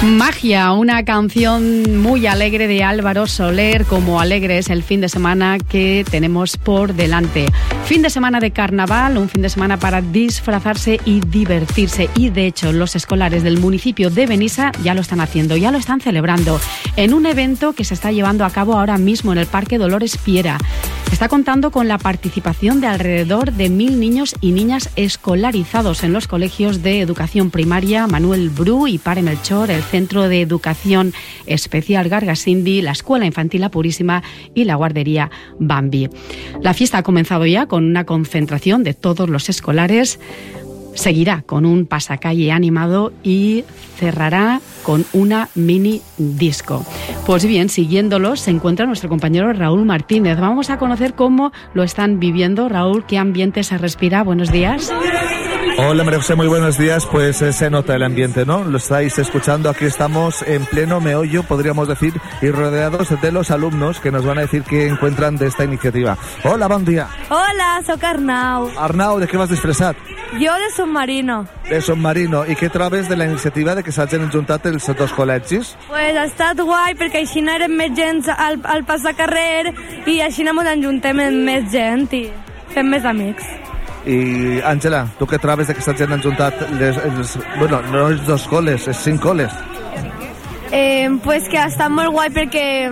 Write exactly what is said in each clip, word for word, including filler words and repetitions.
Magia, una canción muy alegre de Álvaro Soler, como alegre es el fin de semana que tenemos por delante. Fin de semana de carnaval, un fin de semana para disfrazarse y divertirse. Y de hecho, los escolares del municipio de Benissa ya lo están haciendo, ya lo están celebrando en un evento que se está llevando a cabo ahora mismo en el Parque Dolores Piera. Está contando con la participación de alrededor de mil niños y niñas escolarizados en los colegios de educación primaria Manuel Bru y Pare Melchor, el Centro de Educación Especial Gargasindi, la Escuela Infantil La Purísima y la Guardería Bambi. La fiesta ha comenzado ya con una concentración de todos los escolares. Seguirá con un pasacalle animado y cerrará con una mini disco. Pues bien, siguiéndolos se encuentra nuestro compañero Raúl Martínez. Vamos a conocer cómo lo están viviendo. Raúl, ¿qué ambiente se respira? Buenos días. Hola María José, muy buenos días. Pues eh, se nota el ambiente, ¿no? Lo estáis escuchando, aquí estamos en pleno meollo, podríamos decir, y rodeados de los alumnos que nos van a decir qué encuentran de esta iniciativa. Hola, bon dia. Hola, soc Arnau. Arnau, de què vas disfressat? Jo de submarino. De submarino. I què trobes de la iniciativa de que s'hagin juntat els dos col·legis? Pues ha estat guai perquè així eren més gent al, al passacarrer i així ens enjuntem amb més gent i fem més amics. I, Àngela, tu què trobes de que s'hagin juntat les, els, bueno, no els dos col·les, els cinc col·les? Eh, pues que ha estat molt guai perquè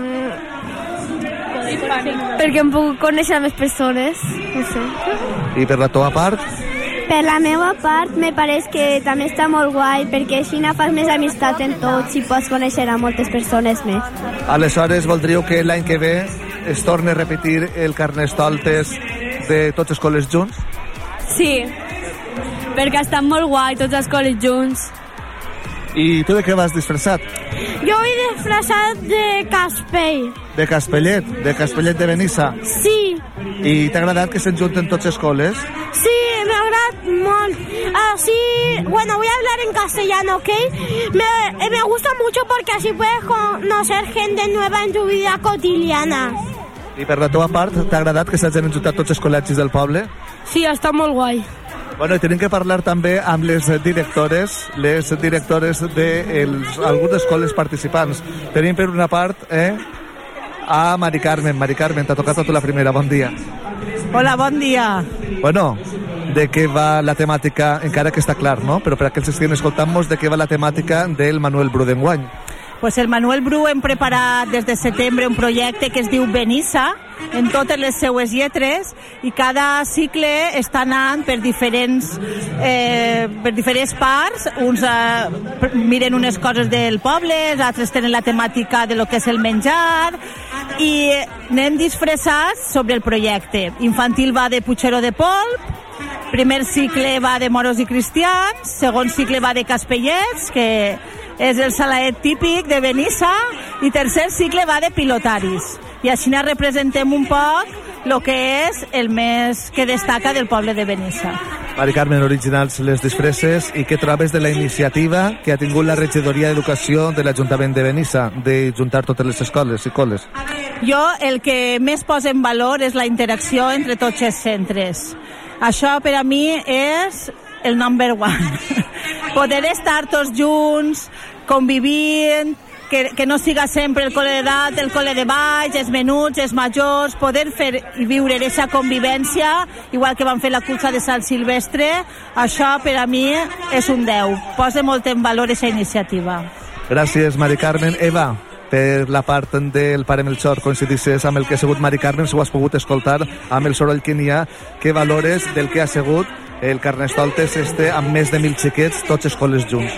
perquè hem pogut conèixer més persones, no sé. I per la teva part? Per la meva part, me pareix que també està molt guai, perquè així fas més amistat en tots i pots conèixer a moltes persones més. Aleshores, voldríeu que l'any que ve es torni a repetir el Carnestoltes de tots els col·les junts? Sí, perquè estan molt guai tots els col·les junts. I tu de què vas disfressat? Jo he disfressat de Caspell. De Caspellet, de Caspellet de Benissa. Sí. I t'ha agradat que se'n junten tots els col·les? Sí, me agrada molt. Así, bueno, voy a hablar en castellano, ¿ok? Me, me gusta mucho porque así puedes conocer gente nueva en tu vida cotidiana. I per la teva part, t'ha agradat que s'hagin juntat tots els col·legis del poble? Sí, està molt guai. Bueno, i tenim que parlar també amb les directores, les directores d'algunes escoles participants. Tenim per una part eh, a Mari Carmen. Mari Carmen, t'ha tocat a tu la primera. Bon dia. Hola, bon dia. Bueno, de què va la temàtica, encara que està clar, no? Però per aquells que estiguin escoltant-nos, de què va la temàtica del Manuel Bru d'enguany? Pues el Manuel Bru hem preparat des de setembre un projecte que es diu Benissa, en totes les seues lletres, i cada cicle està anant per diferents, eh, per diferents parts. Uns eh, miren unes coses del poble, els altres tenen la temàtica de lo que és el menjar, i anem disfressats sobre el projecte. Infantil va de Puigceró de Polp, primer cicle va de moros i cristians, segon cicle va de caspellets, que és el salaet típic de Benissa, i tercer cicle va de pilotaris. I així ne representem un poc el que és el més que destaca del poble de Benissa. Mari Carmen, originals les disfresses, i què trobes de la iniciativa que ha tingut la regidoria d'Educació de l'Ajuntament de Benissa, de juntar totes les escoles i col·les? Jo el que més posa en valor és la interacció entre tots els centres. Això per a mi és el number one. Poder estar tots junts, convivint, que, que no siga sempre el col·le de dalt, el col·le de baix, els menuts, els majors, poder fer i viure aquesta convivència, igual que van fer la cursa de Sant Silvestre. Això per a mi és un deu. Posa molt en valor aquesta iniciativa. Gràcies, Mari Carmen. Eva, per la part del Pare Melchor, coincidisses amb el que ha sigut Mari Carmen, si ho has pogut escoltar amb el soroll que n'hi ha, què valores del que ha sigut el Carnestoltes este amb més de mil xiquets, tots els col·les junts?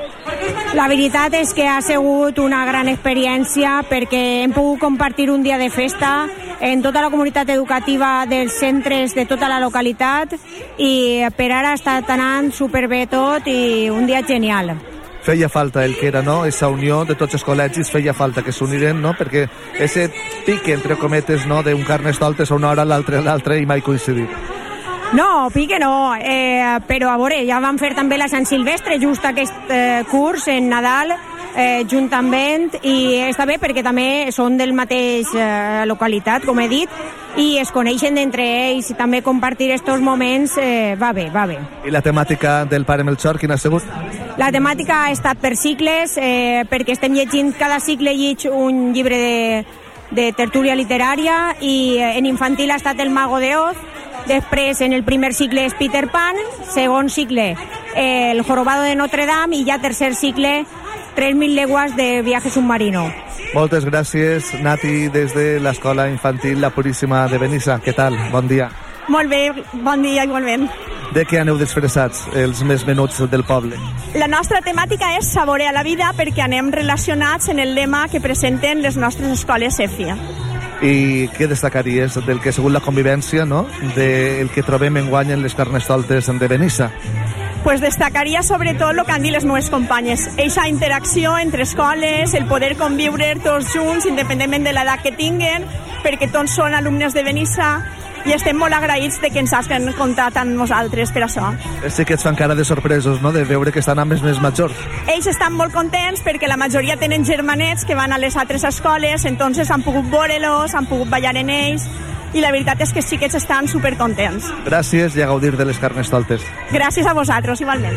La veritat és que ha sigut una gran experiència perquè hem pogut compartir un dia de festa en tota la comunitat educativa dels centres de tota la localitat, i per ara ha estat anant superbé tot i un dia genial. Feia falta el que era, no? Esa unió de tots els col·legis, feia falta que s'uniren, no? Perquè ese pique, entre cometes, no? d'un Carnestoltes a una hora, l'altre a l'altre, i mai coincidir. No, pique no, eh, però a veure, ja van fer també la Sant Silvestre, just aquest eh, curs en Nadal, eh, juntament, i està bé perquè també són del mateix eh, localitat, com he dit, i es coneixen d'entre ells, i també compartir estos moments eh, va bé, va bé. I la temàtica del Pare Melchor, quina ha sigut? La temàtica ha estat per cicles, eh, perquè estem llegint, cada cicle lleig un llibre de, de tertúlia literària, i en infantil ha estat El Mago de Oz, després en el primer cicle és Peter Pan, segon cicle eh, El Jorobado de Notre Dame, i ja tercer cicle tres mil leguas de viaje submarino. Moltes gràcies, Nati, des de l'Escola Infantil La Puríssima de Benissa. Què tal? Bon dia. Molt bé, bon dia igualment. De què aneu disfressats els més menuts del poble? La nostra temàtica és Saborear la vida, perquè anem relacionats en el lema que presenten les nostres escoles E F I A. I què destacaries del que ha sigut la convivència, no?, del que trobem enguany en les Carnestoltes de Benissa? Pues destacaria sobretot el que han dit les meves companyes. Eixa interacció entre escoles, el poder conviure tots junts, independentment de l'edat que tinguen, perquè tots són alumnes de Benissa, i estem molt agraïts de que ens hagin comptat amb nosaltres per això. Sí que et fan cara de sorpresos, no?, de veure que estan amb els més majors. Ells estan molt contents perquè la majoria tenen germanets que van a les altres escoles, entonces han pogut veure-los, han pogut ballar en ells, i la veritat és que sí que estan supercontents. Gràcies i a gaudir de les Carnestoltes. Gràcies a vosaltres, igualment.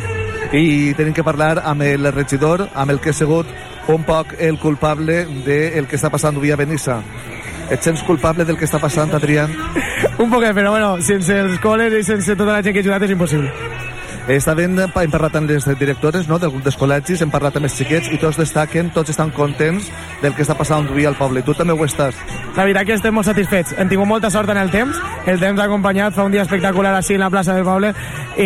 I tenim que parlar amb el regidor, amb el que ha sigut un poc el culpable del que està passant avui a Benissa. Et sents culpable del que està passant, Adrián? Un poquet, però bueno, sense els col·les i sense tota la gent que ha ajudat és impossible. Estaven, hem parlat amb les directores, no?, del grup dels col·legis, hem parlat amb els xiquets, i tots destaquen, tots estan contents del que està passant avui al poble. Tu també ho estàs? La veritat que estem molt satisfets. Hem tingut molta sort en el temps. El temps ha acompanyat, fa un dia espectacular així en la plaça del poble, i,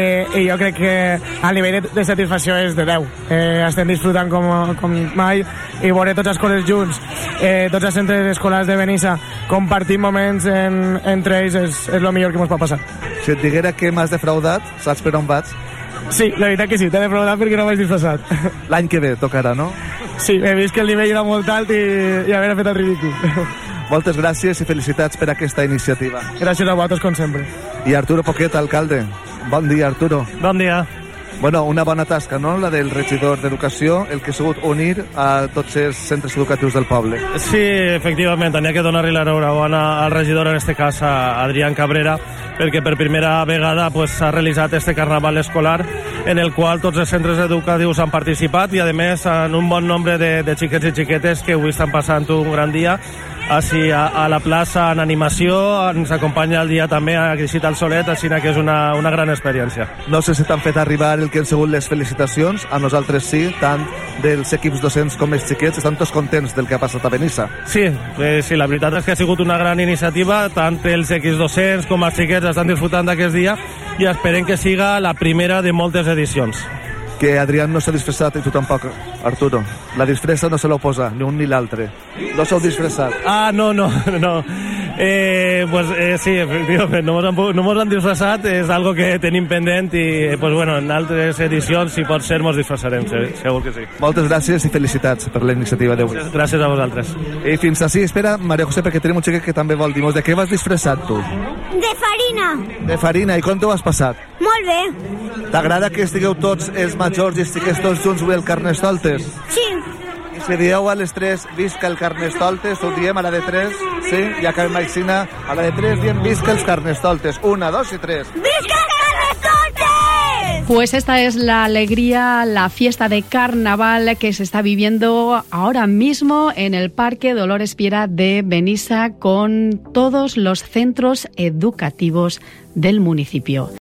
i jo crec que el nivell de, de satisfacció és de deu. Eh, estem disfrutant com, com mai, i veure tots els col·les junts, eh, tots els centres escolars de Benissa, compartir moments en, entre ells és, és el millor que ens pot passar. Si et diguera que m'has defraudat, saps per on vaig? Sí, la veritat que sí, t'he defraudat perquè no m'has disfressat. L'any que ve tocarà, no? Sí, he vist que el nivell era molt alt i, i haver fet el ridícul. Moltes gràcies i felicitats per aquesta iniciativa. Gràcies a vosaltres, com sempre. I Arturo Poquet, alcalde. Bon dia, Arturo. Bon dia. Bueno, una bona tasca, no?, la del regidor d'Educació, el que ha sigut unir a tots els centres educatius del poble. Sí, efectivament, tenia que donar-li l'enhorabona al regidor, en este cas a Adrián Cabrera, perquè per primera vegada pues, s'ha realitzat este carnaval escolar en el qual tots els centres educatius han participat, i a més en un bon nombre de, de xiquets i xiquetes que avui estan passant un gran dia així a, a la plaça en animació. Ens acompanya el dia també a Crisita al Solet, així que és una, una gran experiència. No sé si t'han fet arribar el que han sigut les felicitacions, a nosaltres sí, tant dels equips docents com els xiquets, estan tots contents del que ha passat a Benissa. Sí, eh, sí, la veritat és que ha sigut una gran iniciativa, tant els equips docents com els xiquets estan disfrutant d'aquest dia, i esperem que siga la primera de moltes edicions. Que Adrián no s'ha disfressat i tu tampoc, Arturo. La disfressa no se l'oposa, ni un ni l'altre. No s'heu disfressat. Ah, no, no, no. Eh, pues eh, sí, efectivament, no mos han, no mos han disfressat, és algo que tenim pendent, i pues, bueno, en altres edicions, si pot ser, mos disfressarem, segur que sí. Moltes gràcies i felicitats per la iniciativa d'avui. Gràcies a vosaltres. I fins així, espera, Maria José, perquè tenim un xiquet que també vol dir-nos de què vas disfressat, tu? De farina. De farina, i com t'ho has passat? Molt bé. T'agrada que estigueu tots els majors i estigueu tots junts avui al Carnestoltes? Sí. I si dieu a les tres, visca el Carnestoltes, ho diem a la de tres, sí? I acabem així, a la de tres diem visca els Carnestoltes. Una, dos y tres. ¡Visca el Carnestoltes! Pues esta es la alegría, la fiesta de carnaval que se está viviendo ahora mismo en el Parque Dolores Piera de Benissa con todos los centros educativos del municipio.